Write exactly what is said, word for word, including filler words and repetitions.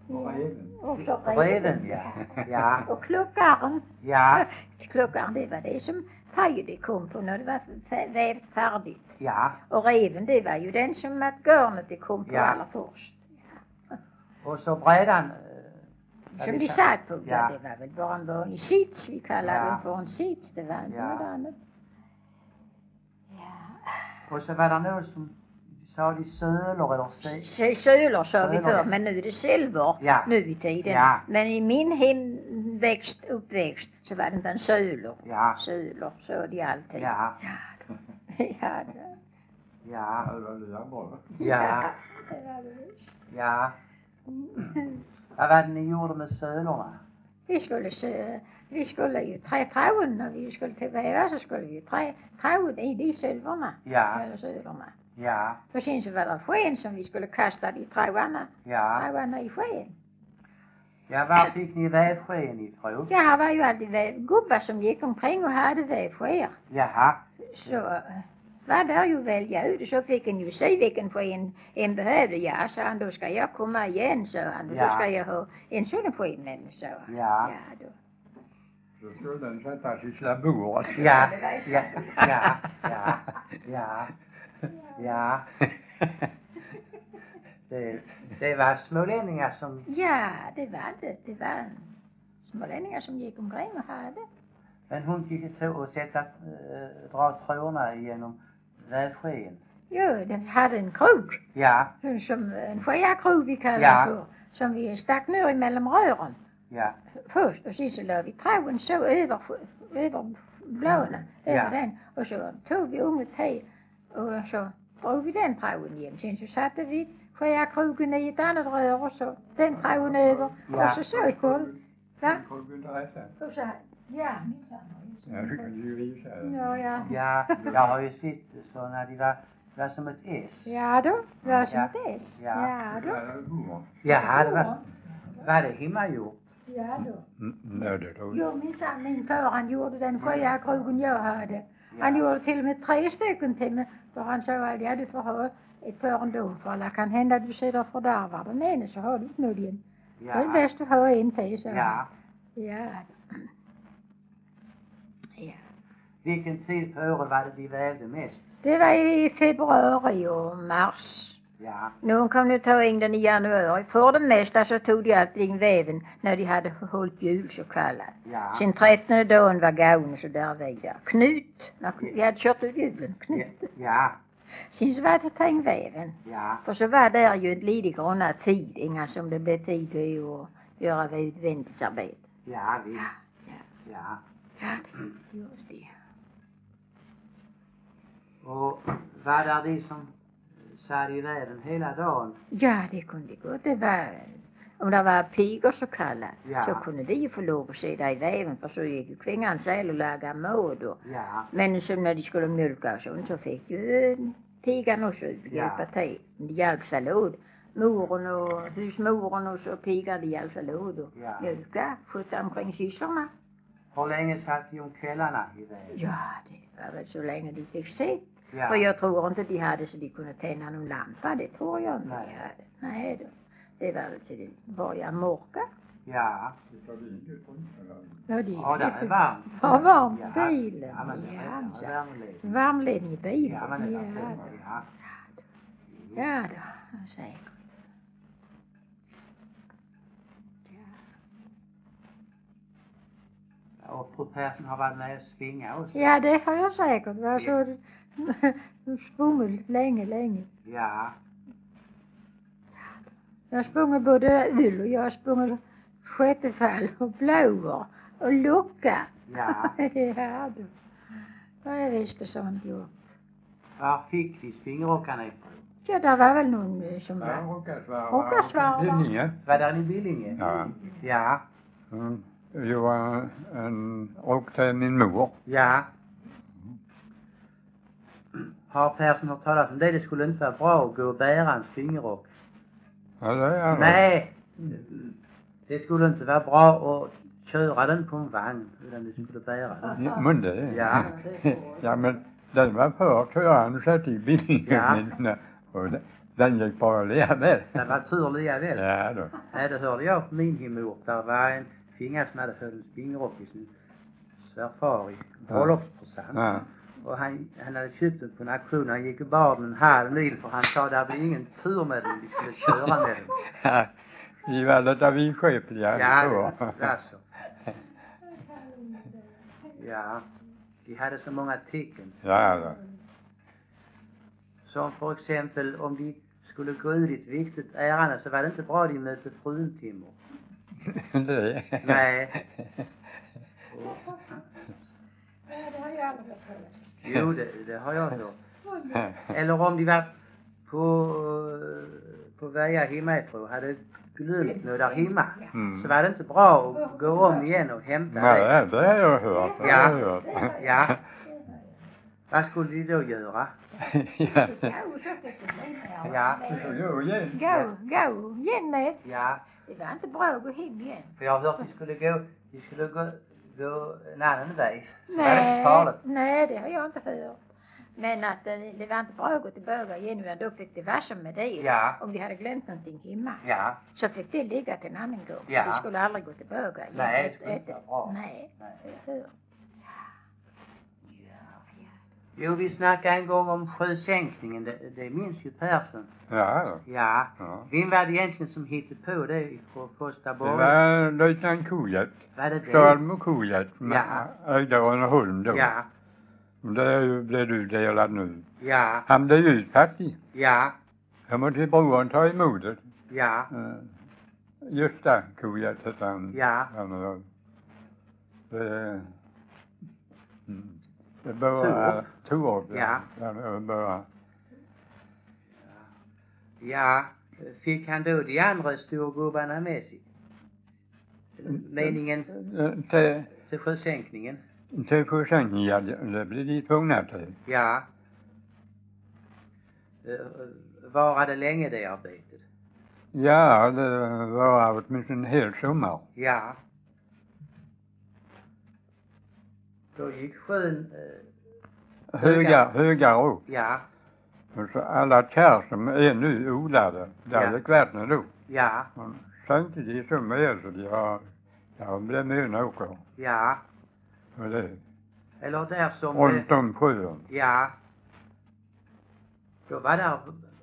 Och reven. Och så Reven, ja. Ja. Och kluckaren. Ja. Kluckaren, det var det som Tajde kom på när det var f- vävt färdigt. Ja. Och reven, det var ju den som att garnet det kom på Ja. allra först. Och så brädan. eh, Som vi satt på, ja. Ja. Det var väl bara en vanlig sits, vi kallade Ja. den för en sits, det var inte Ja. något annat. Ja. Och så var det något som sa de sölor eller se. S- Sölor sa vi Sölor, förr, ja. men nu är det silver Ja. nu i tiden. Ja. Men i min hemväxt, uppväxt, så var det inte en sölor. Ja. Sölor, så de alltid. Ja. Ja, då. Ja, då. Ja. Ja, det var det bra. Ja. Det var det visst. Ja. Vad var det ni gjorde med sölorna? Vi skulle se, vi skulle ju trä tråden när vi skulle till väva så skulle vi trä tråden i de sölvorna. Ja. Eller sölorna. Ja. Och sen så var det sken som vi skulle kasta de trådarna. Ja. Trådarna i sken. Ja, var fick ni vävsken ifrån? Ja, här var ju alltid väv, gubbar som gick omkring och hade vävskear. Jaha. Så eh, var där ju välja ut och så fick en ju se vilken sken en behövde. Ja, sa han, då ska jag komma igen, sa han. Och Ja. då ska jag ha en sån sken med mig, sa han. Ja. Ja, då. Så skulle den sättas i slabor. Ja. Ja. Ja. Ja. Ja. Ja. Det, det var smålänningar som... Ja, det var det. Det var smålänningar som gick omkring och hade. Men hon gick till att sätta, äh, dra trådarna genom vävsken. Jo, de hade en krog. Ja. Som en skeakrog vi kallar Ja. det för. Som vi stack ner emellan rören. Ja. Först och sen så la vi tråden så över, över bladen. Ja. Över den. Och så tog vi unget te. Och så drog vi den tråden igen. Sen så satte vi skeakrogen i ett annat rör och så den tråden över. Ja. Och så så i koll. Va? Krogen där är sen. Och så här. Ja, minsann. Ja, det kan du ju visa. Ja, ja. Ja, jag har ju sett så när de var, var som ett S. Ja då, det var som Ja. ett S. Ja. Ja då. Ja, det är humor. Ja, det var, var det hemmagjort? Ja då. Mm, nej, det tror Jo, jag. minsann, min far han gjorde den skeakrogen jag hade. Han Ja. gjorde till och med tre stycken till mig. För han sa att ja, du får ha ett par ändå. För det kan hända att du sitter och fördärvar den ene så har du inte nödvändigt. Det är Ja. bäst att ha en till, så. Ja. Ja. Ja. Vilken tid på året var det de vävde mest? Det var i februari och mars. Ja. Någon kom nu ta in den i januari. För det mesta så tog de alltid in väven när de hade hållit jul så kallat. Ja. Sen trettonde dagen var gaun och så där vidare. Knut, när vi hade kört ut julen, knut. Ja. Sen så var det ta in väven. Ja. För så var där ju lite grann tid, inga som det blev tid till att göra utvändighetsarbete. Ja, visst. Ja, Ja. ja, det just det. Och var det de som satt i väven hela dagen? Ja, det kunde gå. Det var, om det var pigor så kallat, Ja. så kunde de ju få lov att sitta i väven, för så gick ju kvinnan själv och laga mat och, Ja. men så när de skulle mjölka och sånt så fick ju pigan också hjälpa Ja. till. De hjälpte sig åt. Moren och husmoren och så pigan de hjälpte sig åt och Ja. mjölka, skjuta omkring sysslorna. Hur länge satt de om kvällarna i väven? Ja, det var väl så länge de fick se. Ja. För jag tror inte de hade så de kunde tända någon lampa, det tror jag inte Nej. de hade. Nej då. Det var väl till det började mörka. Ja. Det tar vi inte från. Ja, det Ja, det är varmt. Ja, varmt i Ja. bilen. Ja, men det Ja, är så. värmeledning. Varmledning i bilen. Ja, men det ja, är då. ja. Ja då, ja, säkert. Och fru Persson har varit med och svinga också. Ja, det har jag säkert. Jag så sprungit länge, länge. Ja. Jag har sprungit både ull och jag har sprungit skötefall och blåor och lucka. Ja. Ja då. Ja, jag visste sånt gjort. Var fick de springrockarna ifrån? Ja, där var väl någon eh, som Ja, var... Håkansvara. Håkansvara. Bildninge. Var det i Billinge? Ja. Ja. Mm. Jag var en rock till min mor. Ja. Har Persson hört talas om det? Det skulle inte vara bra att gå och bära en springrock. Ja, det är Nej. Det skulle inte vara bra att köra den på en vagn. Utan du skulle bära den. Ja, men det. Ja. Ja, men den var för köraren satt i bilen. Ja. Men, och det, Den gick bara att leva med. Det var tur lika väl. Ja då. Nej, det hörde jag på min hemort. Där var en finga som hade fått en spingrock i sin svärfar i bröllopspresent. Ja. Och han, han hade köpt den på en auktion. Han gick och bar den en halv mil för han sa det blir ingen tur med den. Vi skulle köra med den. Ja. Vi var lite vidskepliga. Ja, det var så. Ja, de hade så många tecken. Ja då. Som för exempel om de skulle gå ut i ett viktigt ärende så var det inte bra de mötte fruntimmer. Det. Nej. Det har jag aldrig hört. Jo, det, det har jag hört. Eller om de var på, på vägar hemifrån och hade glömt något där hemma. Mm. Så var det inte bra att gå om igen och hämta det. Nej, det har jag hört. Det Ja. har jag hört. Ja. Vad skulle de då göra? Ja. Ja. Jo, igen. Gå, gå, igen med. Ja. Det var inte bra att gå hem igen. För jag har hört att de skulle gå, de skulle gå, gå en annan väg. Så var det Nej, inte farligt. nej, det har jag inte hört. Men att det, det var inte bra att gå tillbaka igen, utan då fick det vara som med det. Ja. Om de hade glömt någonting hemma. Ja. Så fick det ligga till en annan gång. Ja. De skulle aldrig gå tillbaka igen. Nej, Ett- det skulle inte ett- vara bra. Nej, Nej. hur? Jo, vi snackade en gång om sjösänkningen. Det, det minns ju Persson. Ja då. Ja. Ja. Vem var det egentligen som hittade på det på första Det borgen? var löjtnant Kojat. Var det det? Salm och Kojat. Ja. Öjdaröneholm då. Ja. Det är ju, blev du delad nu. Ja. Han blev ju fattig. Ja. Jag måste till brodern ta emot det. Ja. Uh, just det, Kojat hette han. Ja. Han och det, mm, det började Torup. Ja. Ja, det började. Ja. Fick han då de andra storgubbarna med sig? Meningen Eh, Till, till sjösänkningen? till sjösänkningen, ja, det det blev de tvungna till. Ja. Eh, Varade länge det arbetet? Ja, det var åtminstone en hel sommar. Ja. Då gick sjön, eh, Höga, höga upp. ja, Och så alla kärr som är nu odlade, där Ja. gick vattnet upp. ja, Man sänkte de så med så de har, ja, de blev myna åker. ja. Och det, Eller där som, runt om sjön. ja. Då var där